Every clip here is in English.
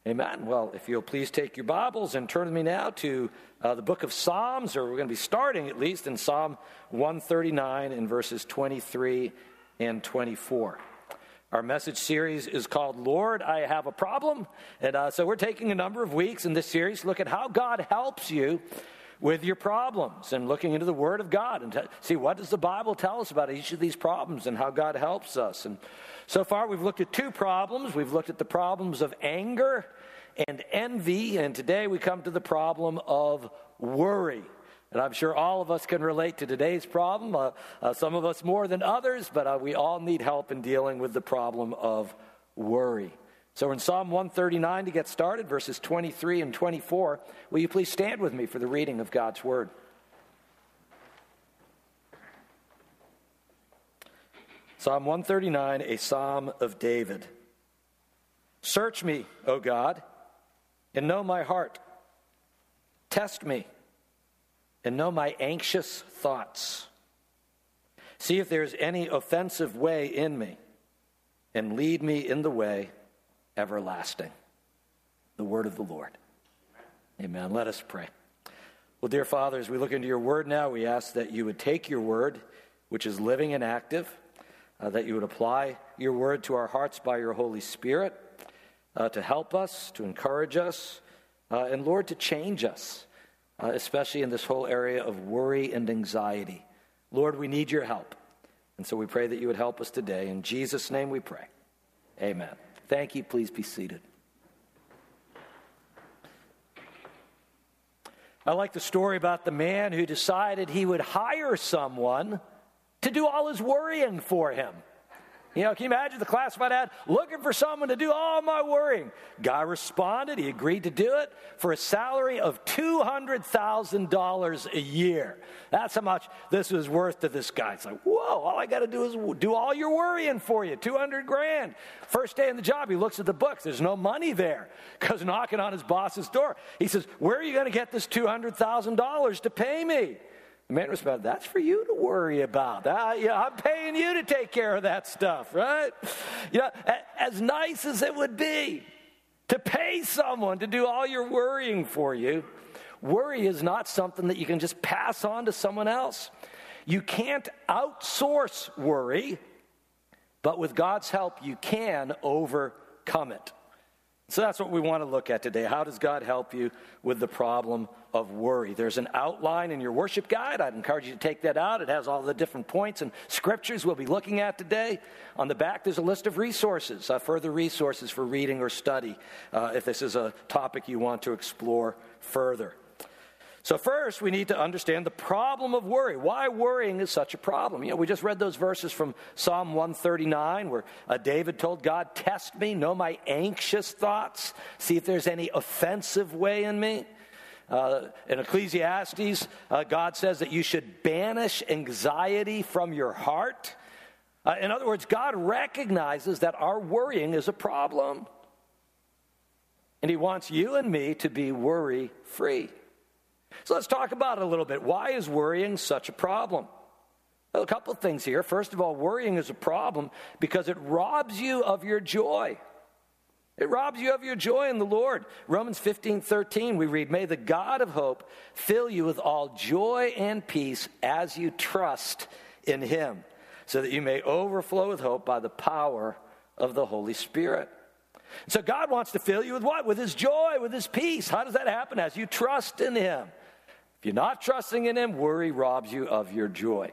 Amen. Well, if you'll please take your Bibles and turn with me now to the book of Psalms, or we're going to be starting at least in Psalm 139 in verses 23 and 24. Our message series is called Lord, I Have a Problem. And so we're taking a number of weeks in this series to look at how God helps you with your problems and looking into the Word of God and see what does the Bible tell us about each of these problems and how God helps us. And so far we've looked at two problems. We've looked at the problems of anger and envy, and today we come to the problem of worry. And I'm sure all of us can relate to today's problem, some of us more than others, but we all need help in dealing with the problem of worry. So we're in Psalm 139 to get started, verses 23 and 24. Will you please stand with me for the reading of God's Word? Psalm 139, a psalm of David. Search me, O God, and know my heart. Test me and know my anxious thoughts. See if there's any offensive way in me, and lead me in the way everlasting. The word of the Lord. Amen. Let us pray. Well, dear Father, as we look into your word now, we ask that you would take your word, which is living and active, that you would apply your word to our hearts by your Holy Spirit, to help us, to encourage us, and Lord, to change us, especially in this whole area of worry and anxiety. Lord, we need your help. And so we pray that you would help us today. In Jesus' name we pray. Amen. Thank you. Please be seated. I like the story about the man who decided he would hire someone to do all his worrying for him. You know, can you imagine the classified ad looking for someone to do all my worrying? Guy responded. He agreed to do it for a salary of $200,000 a year. That's how much this was worth to this guy. It's like, whoa, all I got to do is do all your worrying for you, $200,000. First day in the job, he looks at the books. There's no money there. Goes knocking on his boss's door. He says, where are you going to get this $200,000 to pay me? The man responded, that's for you to worry about. I'm paying you to take care of that stuff, right? As nice as it would be to pay someone to do all your worrying for you, worry is not something that you can just pass on to someone else. You can't outsource worry, but with God's help, you can overcome it. So that's what we want to look at today. How does God help you with the problem of worry? There's an outline in your worship guide. I'd encourage you to take that out. It has all the different points and scriptures we'll be looking at today. On the back, there's a list of resources, further resources for reading or study, if this is a topic you want to explore further. So first, we need to understand the problem of worry. Why worrying is such a problem. You know, we just read those verses from Psalm 139 where David told God, test me, know my anxious thoughts, see if there's any offensive way in me. In Ecclesiastes, God says that you should banish anxiety from your heart. In other words, God recognizes that our worrying is a problem. And he wants you and me to be worry-free. So let's talk about it a little bit. Why is worrying such a problem? Well, a couple of things here. First of all, worrying is a problem because it robs you of your joy. It robs you of your joy in the Lord. Romans 15:13, we read, may the God of hope fill you with all joy and peace as you trust in him, so that you may overflow with hope by the power of the Holy Spirit. So God wants to fill you with what? With his joy, with his peace. How does that happen? As you trust in him. If you're not trusting in him, worry robs you of your joy.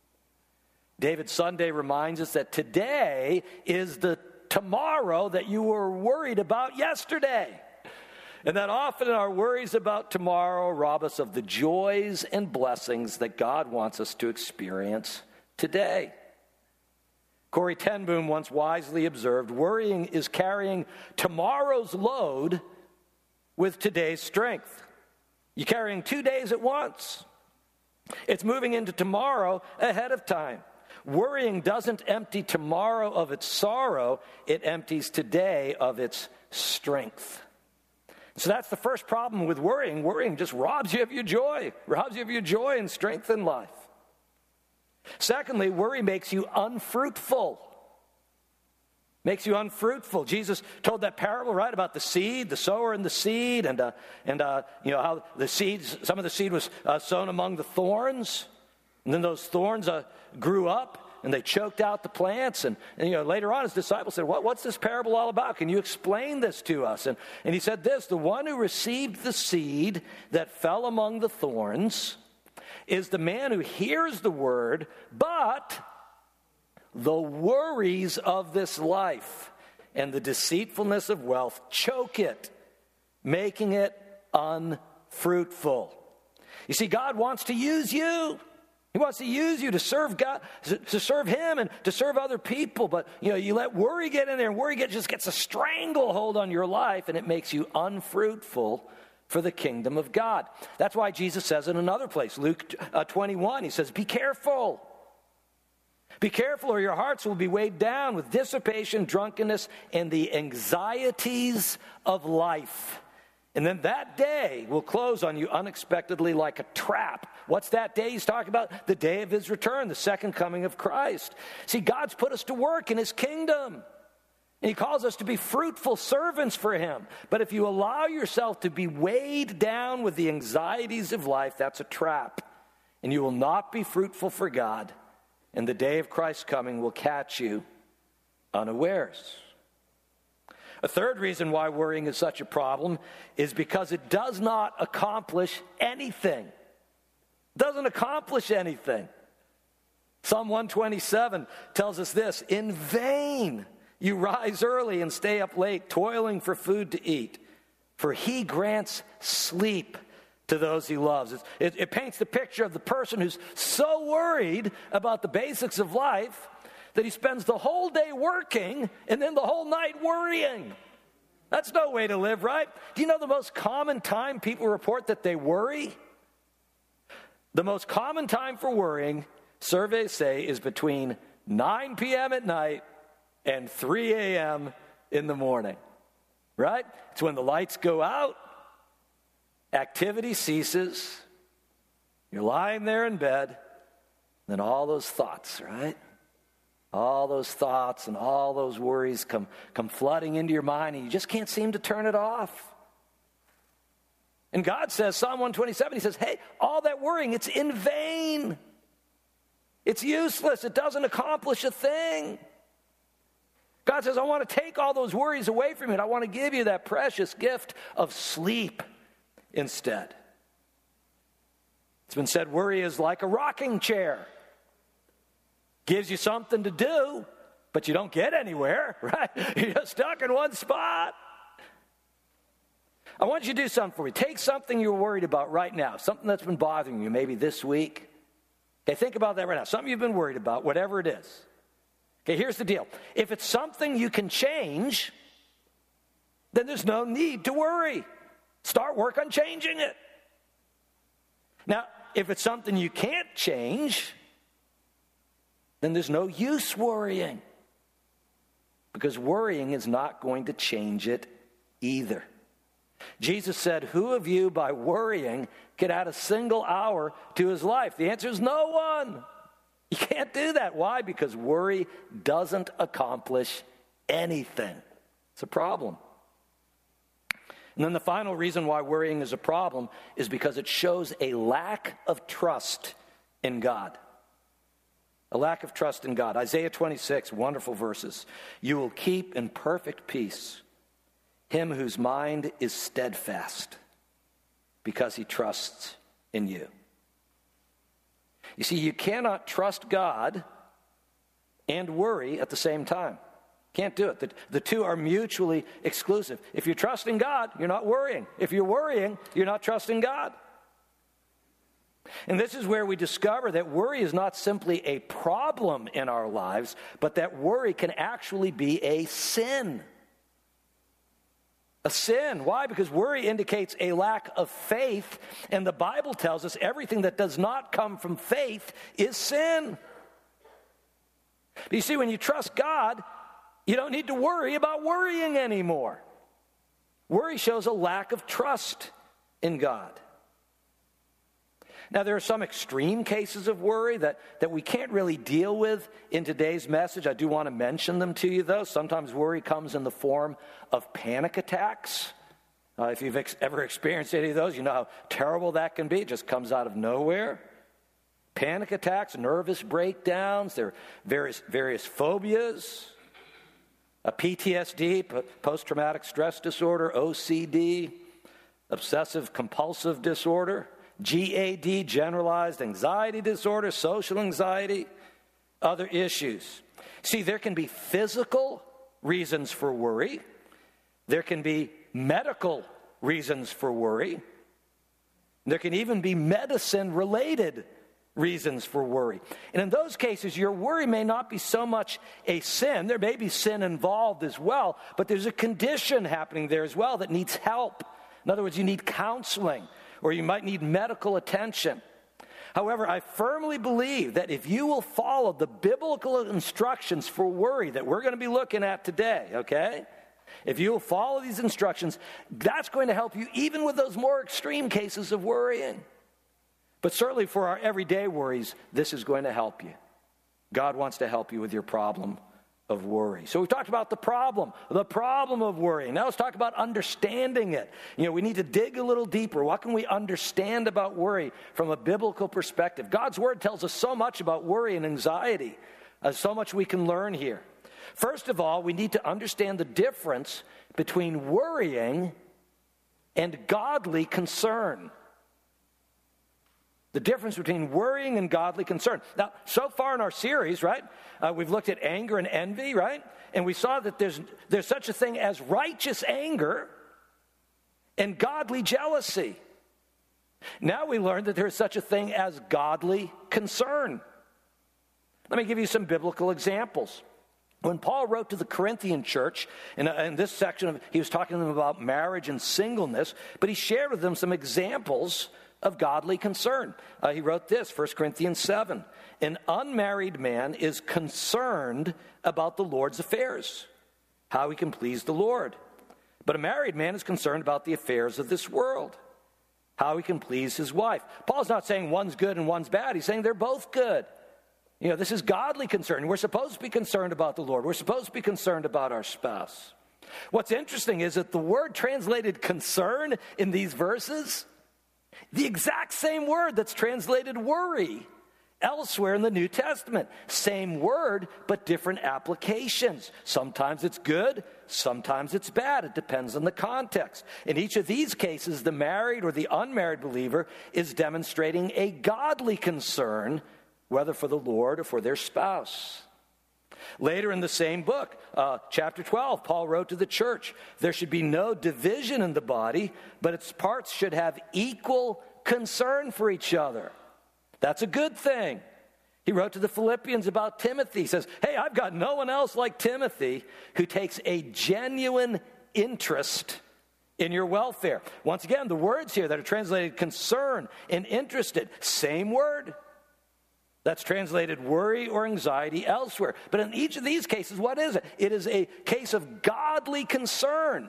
David Sunday reminds us that today is the tomorrow that you were worried about yesterday. And that often our worries about tomorrow rob us of the joys and blessings that God wants us to experience today. Corrie ten Boom once wisely observed, worrying is carrying tomorrow's load with today's strength. You're carrying 2 days at once. It's moving into tomorrow ahead of time. Worrying doesn't empty tomorrow of its sorrow, it empties today of its strength. So that's the first problem with worrying. Worrying just robs you of your joy, and strength in life. Secondly, worry makes you unfruitful. Makes you unfruitful. Jesus told that parable, right, about the seed, the sower and the seed, and how the seeds, some of the seed was sown among the thorns, and then those thorns grew up and they choked out the plants. And later on, his disciples said, "What's this parable all about? Can you explain this to us?" And he said this: the one who received the seed that fell among the thorns is the man who hears the word, but the worries of this life and the deceitfulness of wealth choke it, making it unfruitful. You see, God wants to use you. He wants to use you to serve God, to serve Him and to serve other people. But, you let worry get in there, and worry just gets a stranglehold on your life, and it makes you unfruitful for the kingdom of God. That's why Jesus says in another place, Luke 21, he says, be careful. Be careful, or your hearts will be weighed down with dissipation, drunkenness, and the anxieties of life. And then that day will close on you unexpectedly like a trap. What's that day he's talking about? The day of his return, the second coming of Christ. See, God's put us to work in his kingdom. And he calls us to be fruitful servants for him. But if you allow yourself to be weighed down with the anxieties of life, that's a trap. And you will not be fruitful for God. And the day of Christ's coming will catch you unawares. A third reason why worrying is such a problem is because it does not accomplish anything. It doesn't accomplish anything. Psalm 127 tells us this: in vain you rise early and stay up late, toiling for food to eat, for he grants sleep to those he loves. It paints the picture of the person who's so worried about the basics of life that he spends the whole day working and then the whole night worrying. That's no way to live, right? Do you know the most common time people report that they worry? The most common time for worrying, surveys say, is between 9 p.m. at night and 3 a.m. in the morning, right? It's when the lights go out, activity ceases, you're lying there in bed, then all those thoughts, right? All those thoughts and all those worries come flooding into your mind, and you just can't seem to turn it off. And God says, Psalm 127, he says, hey, all that worrying, it's in vain. It's useless. It doesn't accomplish a thing. God says, I want to take all those worries away from you, and I want to give you that precious gift of sleep instead. It's been said, worry is like a rocking chair. Gives you something to do, but you don't get anywhere, right? You're just stuck in one spot. I want you to do something for me. Take something you're worried about right now, something that's been bothering you maybe this week. Okay, think about that right now. Something you've been worried about, whatever it is. Okay, here's the deal. If it's something you can change, then there's no need to worry. Start work on changing it. Now, if it's something you can't change, then there's no use worrying, because worrying is not going to change it either. Jesus said, who of you by worrying could add a single hour to his life? The answer is no one. You can't do that. Why? Because worry doesn't accomplish anything. It's a problem. And then the final reason why worrying is a problem is because it shows a lack of trust in God. A lack of trust in God. Isaiah 26, wonderful verses. You will keep in perfect peace him whose mind is steadfast, because he trusts in you. You see, you cannot trust God and worry at the same time. Can't do it. The two are mutually exclusive. If you're trusting God, you're not worrying. If you're worrying, you're not trusting God. And this is where we discover that worry is not simply a problem in our lives, but that worry can actually be a sin. A sin. Why? Because worry indicates a lack of faith, and the Bible tells us everything that does not come from faith is sin. But you see, when you trust God, you don't need to worry about worrying anymore. Worry shows a lack of trust in God. Now, there are some extreme cases of worry that we can't really deal with in today's message. I do want to mention them to you, though. Sometimes worry comes in the form of panic attacks. If you've ever experienced any of those, you know how terrible that can be. It just comes out of nowhere. Panic attacks, nervous breakdowns, there are various phobias, PTSD, post-traumatic stress disorder, OCD, obsessive compulsive disorder, GAD, generalized anxiety disorder, social anxiety, other issues. See, there can be physical reasons for worry. There can be medical reasons for worry. There can even be medicine-related reasons for worry. And in those cases, your worry may not be so much a sin. There may be sin involved as well, but there's a condition happening there as well that needs help. In other words, you need counseling, or you might need medical attention. However, I firmly believe that if you will follow the biblical instructions for worry that we're going to be looking at today, okay? If you will follow these instructions, that's going to help you even with those more extreme cases of worrying. But certainly for our everyday worries, this is going to help you. God wants to help you with your problem of worry. So we've talked about the problem of worry. Now let's talk about understanding it. We need to dig a little deeper. What can we understand about worry from a biblical perspective? God's word tells us so much about worry and anxiety. So much we can learn here. First of all, we need to understand the difference between worrying and godly concern. The difference between worrying and godly concern. Now, so far in our series, right, we've looked at anger and envy, right? And we saw that there's such a thing as righteous anger and godly jealousy. Now we learned that there's such a thing as godly concern. Let me give you some biblical examples. When Paul wrote to the Corinthian church, in this section, he was talking to them about marriage and singleness, but he shared with them some examples of godly concern. He wrote this, 1 Corinthians 7. An unmarried man is concerned about the Lord's affairs, how he can please the Lord. But a married man is concerned about the affairs of this world, how he can please his wife. Paul's not saying one's good and one's bad. He's saying they're both good. This is godly concern. We're supposed to be concerned about the Lord. We're supposed to be concerned about our spouse. What's interesting is that the word translated concern in these verses, the exact same word that's translated worry elsewhere in the New Testament. Same word, but different applications. Sometimes it's good, sometimes it's bad. It depends on the context. In each of these cases, the married or the unmarried believer is demonstrating a godly concern, whether for the Lord or for their spouse. Later in the same book, chapter 12, Paul wrote to the church, there should be no division in the body, but its parts should have equal concern for each other. That's a good thing. He wrote to the Philippians about Timothy. He says, hey, I've got no one else like Timothy who takes a genuine interest in your welfare. Once again, the words here that are translated concern and interested, same word. That's translated worry or anxiety elsewhere. But in each of these cases, what is it? It is a case of godly concern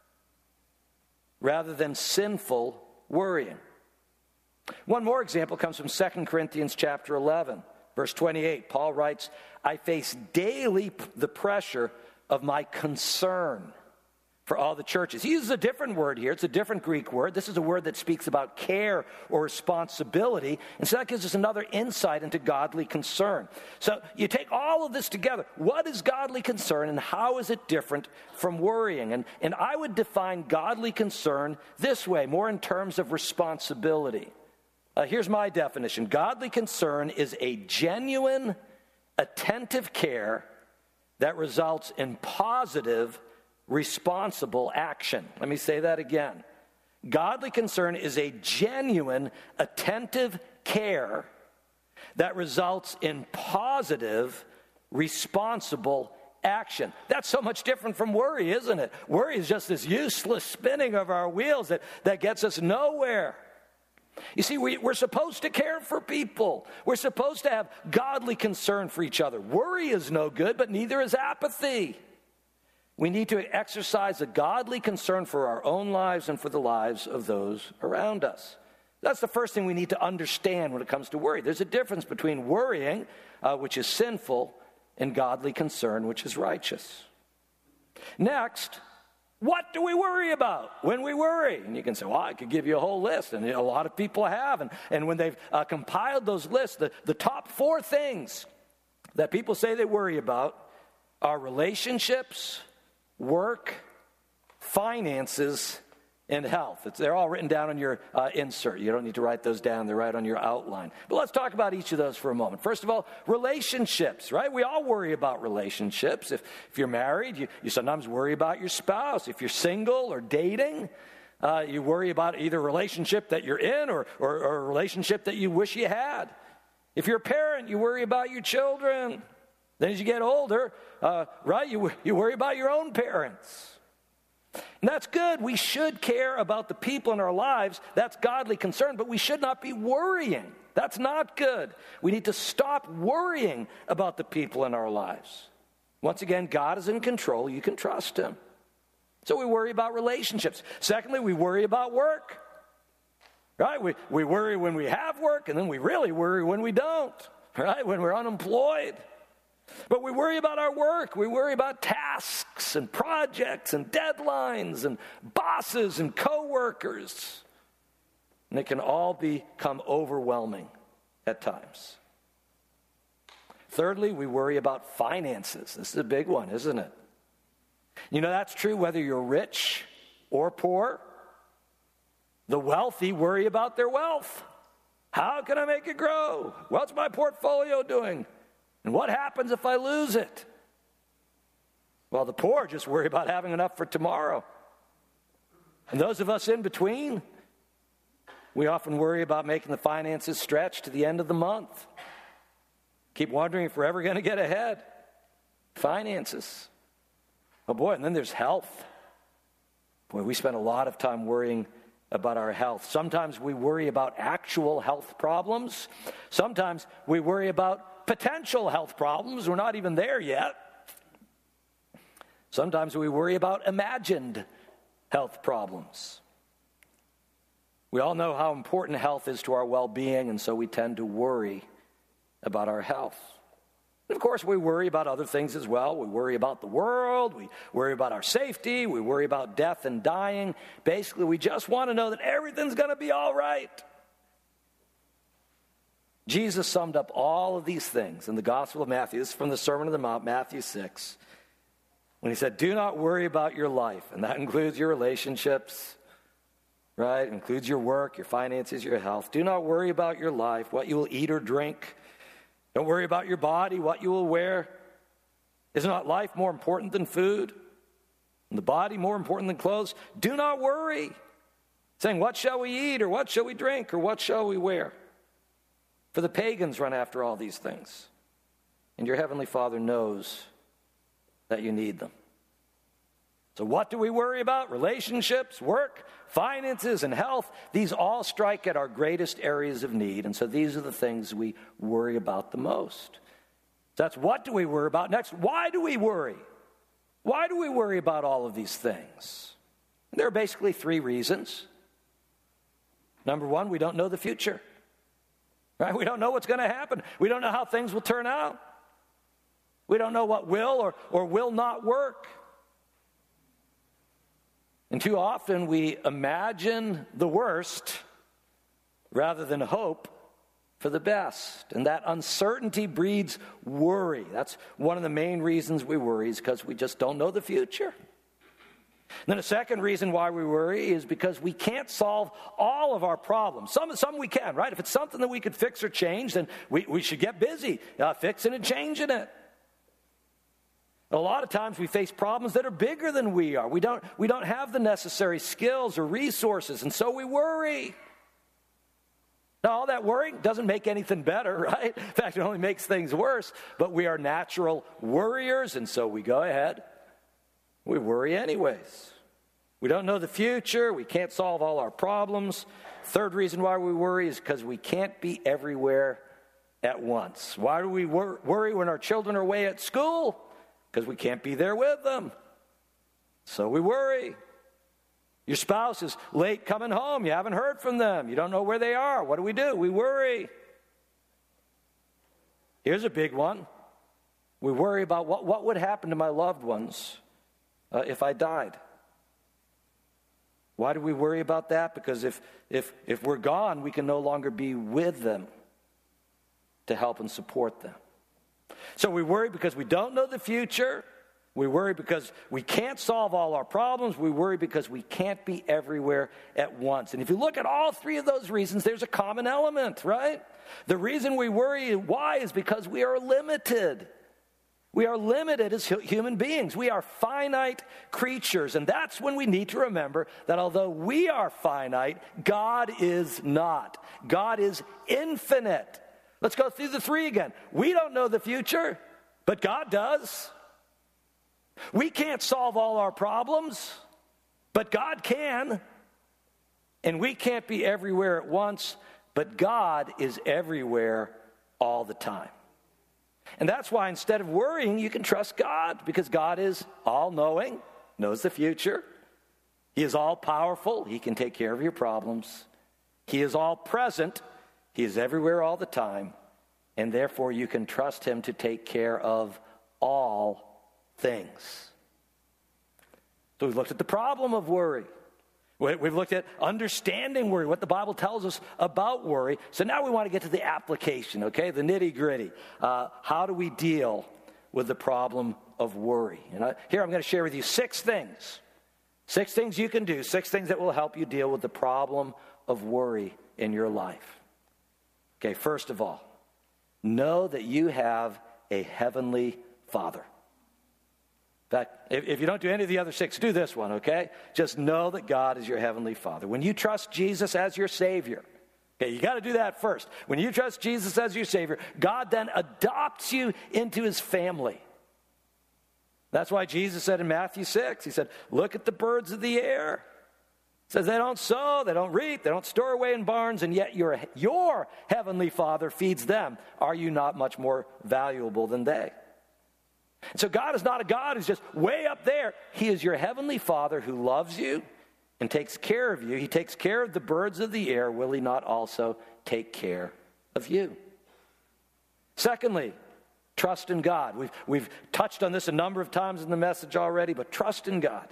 rather than sinful worrying. One more example comes from 2 Corinthians chapter 11, verse 28. Paul writes, I face daily the pressure of my concern for all the churches. He uses a different word here. It's a different Greek word. This is a word that speaks about care or responsibility. And so that gives us another insight into godly concern. So you take all of this together. What is godly concern and how is it different from worrying? And I would define godly concern this way, more in terms of responsibility. Here's my definition. Godly concern is a genuine, attentive care that results in positive, responsible action. Let me say that again. Godly concern is a genuine, attentive care that results in positive, responsible action. That's so much different from worry, isn't it? Worry is just this useless spinning of our wheels that gets us nowhere. You see, we're supposed to care for people. We're supposed to have godly concern for each other. Worry is no good, but neither is apathy. We need to exercise a godly concern for our own lives and for the lives of those around us. That's the first thing we need to understand when it comes to worry. There's a difference between worrying, which is sinful, and godly concern, which is righteous. Next, what do we worry about when we worry? And you can say, well, I could give you a whole list, and a lot of people have. And when they've compiled those lists, the top 4 things that people say they worry about are relationships, work, finances, and health. They're all written down on your insert. You don't need to write those down. They're right on your outline. But let's talk about each of those for a moment. First of all, relationships, right? We all worry about relationships. If you're married, you sometimes worry about your spouse. If you're single or dating, you worry about either a relationship that you're in or a relationship that you wish you had. If you're a parent, you worry about your children. Then as you get older, right, you worry about your own parents. And that's good. We should care about the people in our lives. That's godly concern, but we should not be worrying. That's not good. We need to stop worrying about the people in our lives. Once again, God is in control. You can trust him. So we worry about relationships. Secondly, we worry about work. Right? We worry when we have work, and then we really worry when we don't. Right? When we're unemployed. But we worry about our work. We worry about tasks and projects and deadlines and bosses and coworkers. And it can all become overwhelming at times. Thirdly, we worry about finances. This is a big one, isn't it? You know, that's true whether you're rich or poor. The wealthy worry about their wealth. How can I make it grow? What's my portfolio doing? And what happens if I lose it? Well, the poor just worry about having enough for tomorrow. And those of us in between, we often worry about making the finances stretch to the end of the month. Keep wondering if we're ever going to get ahead. Finances. Oh boy, and then there's health. Boy, we spend a lot of time worrying about our health. Sometimes we worry about actual health problems. Sometimes we worry about potential health problems. We're not even there yet. Sometimes we worry about imagined health problems. We all know how important health is to our well-being, and so we tend to worry about our health. And of course, we worry about other things as well. We worry about the world. We worry about our safety. We worry about death and dying. Basically, we just want to know that everything's going to be all right. Jesus summed up all of these things in the Gospel of Matthew. This is from the Sermon on the Mount, Matthew 6, when he said, do not worry about your life. And that includes your relationships, right? It includes your work, your finances, your health. Do not worry about your life, what you will eat or drink. Don't worry about your body, what you will wear. Is not life more important than food? And the body more important than clothes? Do not worry, saying, what shall we eat, or what shall we drink, or what shall we wear? For the pagans run after all these things, and your heavenly Father knows that you need them. So what do we worry about? Relationships, work, finances, and health. These all strike at our greatest areas of need, and so these are the things we worry about the most. So that's what do we worry about. Next, why do we worry? Why do we worry about all of these things? And there are basically 3 reasons. Number 1, we don't know the future. Right? We don't know what's going to happen. We don't know how things will turn out. We don't know what will or will not work. And too often we imagine the worst rather than hope for the best. And that uncertainty breeds worry. That's one of the main reasons we worry, is because we just don't know the future. Then a second reason why we worry is because we can't solve all of our problems. Some we can, right? If it's something that we could fix or change, then we should get busy fixing and changing it. A lot of times we face problems that are bigger than we are. We don't have the necessary skills or resources, and so we worry. Now, all that worrying doesn't make anything better, right? In fact, it only makes things worse. But we are natural worriers, and so we go ahead. We worry anyways. We don't know the future. We can't solve all our problems. Third reason why we worry is because we can't be everywhere at once. Why do we worry when our children are away at school? Because we can't be there with them. So we worry. Your spouse is late coming home. You haven't heard from them. You don't know where they are. What do? We worry. Here's a big one. We worry about what would happen to my loved ones if I died. Why do we worry about that? Because if we're gone, we can no longer be with them to help and support them. So we worry because we don't know the future. We worry because we can't solve all our problems. We worry because we can't be everywhere at once. And if you look at all three of those reasons, there's a common element, right? The reason we worry, why, is because we are limited. We are limited as human beings. We are finite creatures. And that's when we need to remember that although we are finite, God is not. God is infinite. Let's go through the three again. We don't know the future, but God does. We can't solve all our problems, but God can. And we can't be everywhere at once, but God is everywhere all the time. And that's why instead of worrying, you can trust God, because God is all-knowing, knows the future. He is all-powerful. He can take care of your problems. He is all-present. He is everywhere all the time. And therefore, you can trust him to take care of all things. So we've looked at the problem of worry. We've looked at understanding worry, what the Bible tells us about worry. So now we want to get to the application, okay, the nitty-gritty. How do we deal with the problem of worry? Here I'm going to share with you 6 things. 6 things you can do, 6 things that will help you deal with the problem of worry in your life. Okay, first of all, know that you have a heavenly Father. In fact, if you don't do any of the other 6, do this one, okay? Just know that God is your heavenly Father. When you trust Jesus as your Savior, okay, you got to do that first. When you trust Jesus as your Savior, God then adopts you into his family. That's why Jesus said in Matthew 6, he said, look at the birds of the air. He says they don't sow, they don't reap, they don't store away in barns, and yet your heavenly Father feeds them. Are you not much more valuable than they? And so God is not a God who's just way up there. He is your heavenly Father who loves you and takes care of you. He takes care of the birds of the air. Will he not also take care of you? Secondly, trust in God. We've touched on this a number of times in the message already, but trust in God.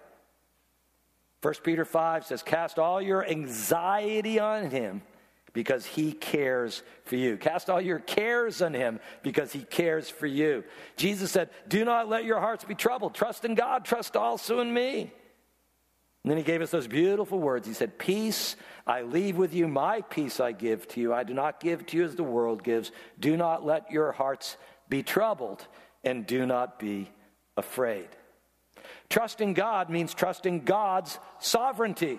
1 Peter 5 says, cast all your anxiety on him because he cares for you. Cast all your cares on him because he cares for you. Jesus said, do not let your hearts be troubled. Trust in God. Trust also in me. And then he gave us those beautiful words. He said, peace I leave with you. My peace I give to you. I do not give to you as the world gives. Do not let your hearts be troubled, and do not be afraid. Trusting God means trusting God's sovereignty.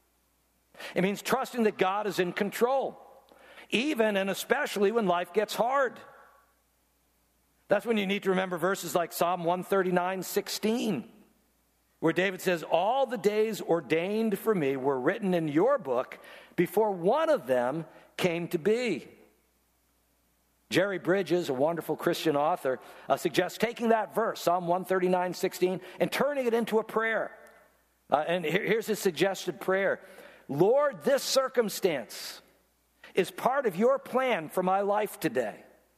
It means trusting that God is in control, even and especially when life gets hard. That's when you need to remember verses like Psalm 139:16, where David says, all the days ordained for me were written in your book before one of them came to be. Jerry Bridges, a wonderful Christian author, suggests taking that verse, Psalm 139:16, and turning it into a prayer. And here's his suggested prayer. Lord, this circumstance is part of your plan for my life today.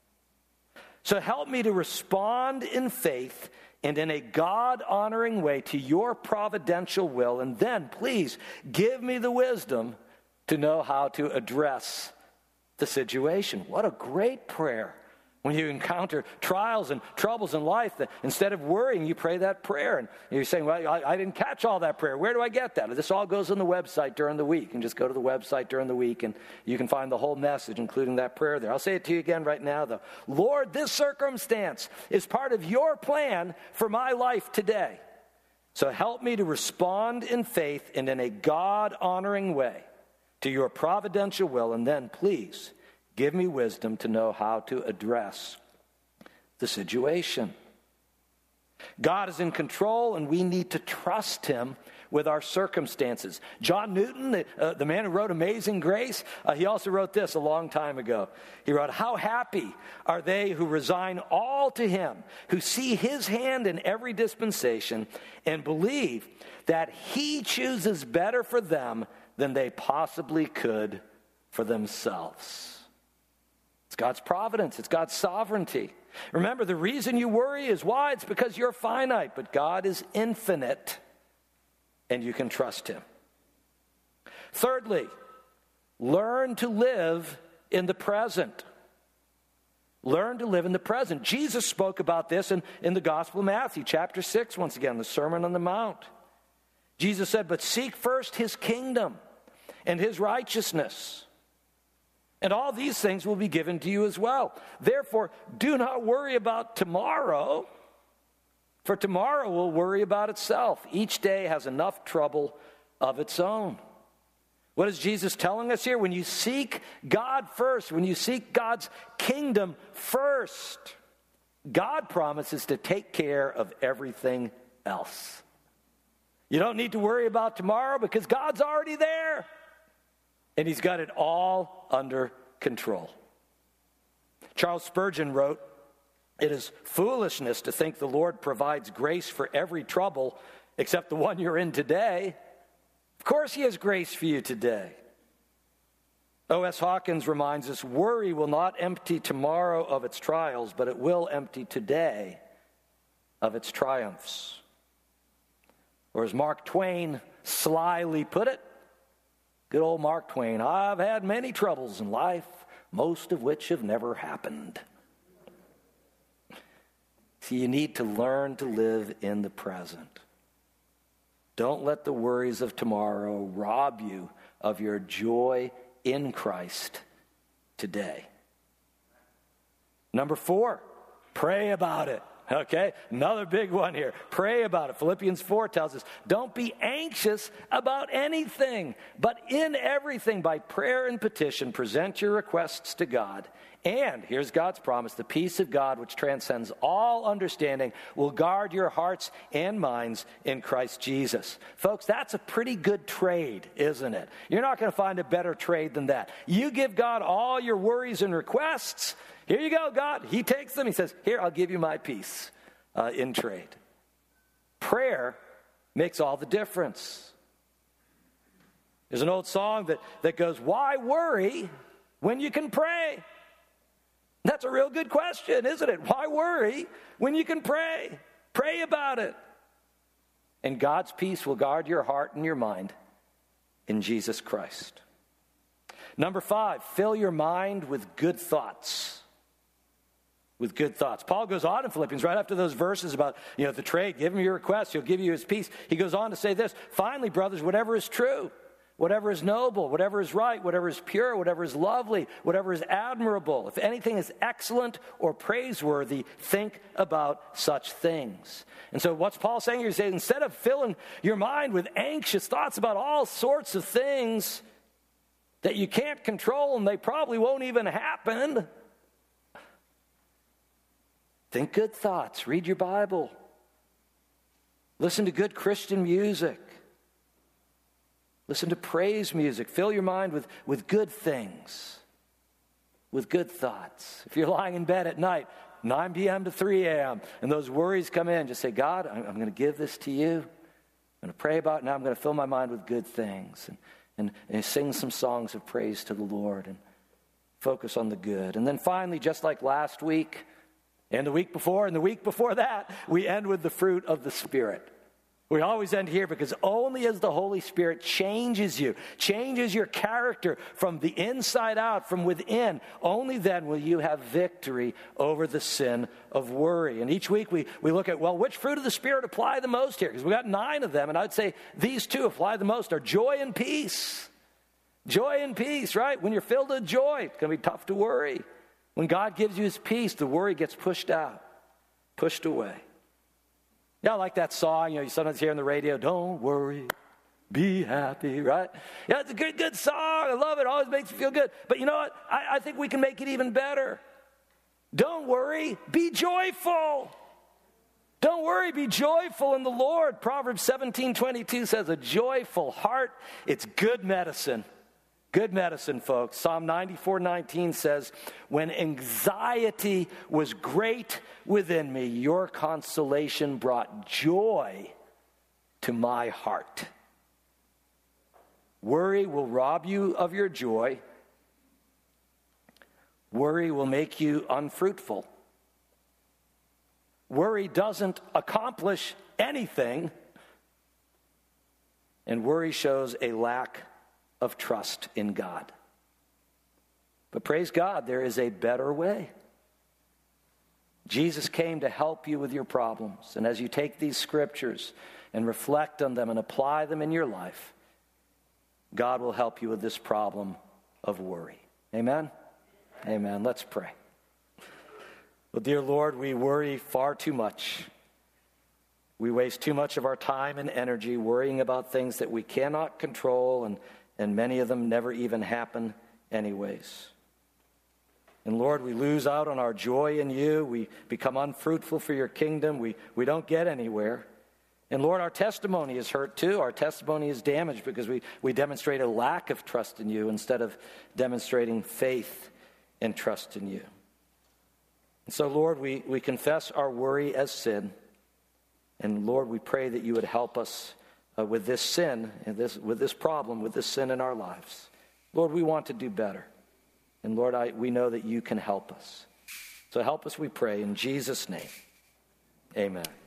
So help me to respond in faith and in a God-honoring way to your providential will. And then, please, give me the wisdom to know how to address the situation. What a great prayer. When you encounter trials and troubles in life, that instead of worrying, you pray that prayer. And you're saying, well, I didn't catch all that prayer. Where do I get that? This all goes on the website during the week. And just go to the website during the week, and you can find the whole message, including that prayer there. I'll say it to you again right now, though. Lord, this circumstance is part of your plan for my life today. So help me to respond in faith and in a God-honoring way to your providential will. And then, please, give me wisdom to know how to address the situation. God is in control, and we need to trust him with our circumstances. John Newton, the man who wrote Amazing Grace, he also wrote this a long time ago. He wrote, "How happy are they who resign all to him, who see his hand in every dispensation and believe that he chooses better for them than they possibly could for themselves." It's God's providence. It's God's sovereignty. Remember, the reason you worry is why? It's because you're finite, but God is infinite, and you can trust him. Thirdly, learn to live in the present. Learn to live in the present. Jesus spoke about this in the Gospel of Matthew, chapter 6, once again, the Sermon on the Mount. Jesus said, "But seek first his kingdom and his righteousness, and all these things will be given to you as well. Therefore, do not worry about tomorrow, for tomorrow will worry about itself. Each day has enough trouble of its own." What is Jesus telling us here? When you seek God first, when you seek God's kingdom first, God promises to take care of everything else. You don't need to worry about tomorrow because God's already there. And he's got it all under control. Charles Spurgeon wrote, "It is foolishness to think the Lord provides grace for every trouble except the one you're in today. Of course he has grace for you today." O.S. Hawkins reminds us, "Worry will not empty tomorrow of its trials, but it will empty today of its triumphs." Or as Mark Twain slyly put it, good old Mark Twain, "I've had many troubles in life, most of which have never happened." See, you need to learn to live in the present. Don't let the worries of tomorrow rob you of your joy in Christ today. Number 4, pray about it. Okay, another big one here. Pray about it. Philippians 4 tells us, "Don't be anxious about anything, but in everything by prayer and petition, present your requests to God. And," here's God's promise, "the peace of God, which transcends all understanding, will guard your hearts and minds in Christ Jesus." Folks, that's a pretty good trade, isn't it? You're not going to find a better trade than that. You give God all your worries and requests. Here you go, God. He takes them. He says, "Here, I'll give you my peace in trade." Prayer makes all the difference. There's an old song that goes, "Why worry when you can pray?" That's a real good question, isn't it? Why worry when you can pray? Pray about it. And God's peace will guard your heart and your mind in Jesus Christ. Number 5, fill your mind with good thoughts. With good thoughts. Paul goes on in Philippians, right after those verses about, the trade, give him your request, he'll give you his peace. He goes on to say this, "Finally, brothers, whatever is true, whatever is noble, whatever is right, whatever is pure, whatever is lovely, whatever is admirable, if anything is excellent or praiseworthy, think about such things." And so what's Paul saying here? He's saying, instead of filling your mind with anxious thoughts about all sorts of things that you can't control and they probably won't even happen, think good thoughts. Read your Bible. Listen to good Christian music. Listen to praise music. Fill your mind with good things, with good thoughts. If you're lying in bed at night, 9 p.m. to 3 a.m., and those worries come in, just say, "God, I'm going to give this to you. I'm going to pray about it. Now I'm going to fill my mind with good things." And sing some songs of praise to the Lord and focus on the good. And then finally, just like last week, and the week before, and the week before that, we end with the fruit of the Spirit. We always end here because only as the Holy Spirit changes you, changes your character from the inside out, from within, only then will you have victory over the sin of worry. And each week we look at, which fruit of the Spirit apply the most here? Because we got 9 of them, and I'd say these 2 apply the most are joy and peace. Joy and peace, right? When you're filled with joy, it's going to be tough to worry. When God gives you his peace, the worry gets pushed out, pushed away. Yeah, I like that song, you sometimes hear on the radio, "Don't worry, be happy," right? Yeah, it's a good song. I love it. It always makes me feel good. But you know what? I think we can make it even better. Don't worry, be joyful. Don't worry, be joyful in the Lord. Proverbs 17:22 says, a joyful heart, it's good medicine. Good medicine, folks. Psalm 94:19 says, when anxiety was great within me, your consolation brought joy to my heart. Worry will rob you of your joy. Worry will make you unfruitful. Worry doesn't accomplish anything. And worry shows a lack of trust in God. But praise God, there is a better way. Jesus came to help you with your problems. And as you take these scriptures and reflect on them and apply them in your life, God will help you with this problem of worry. Amen? Amen. Let's pray. Well, dear Lord, we worry far too much. We waste too much of our time and energy worrying about things that we cannot control, and many of them never even happen anyways. And Lord, we lose out on our joy in you. We become unfruitful for your kingdom. We don't get anywhere. And Lord, our testimony is hurt too. Our testimony is damaged because we demonstrate a lack of trust in you instead of demonstrating faith and trust in you. And so, Lord, we confess our worry as sin. And Lord, we pray that you would help us with this sin, and with this problem, with this sin in our lives. Lord, we want to do better. And Lord, we know that you can help us. So help us, we pray, in Jesus' name. Amen.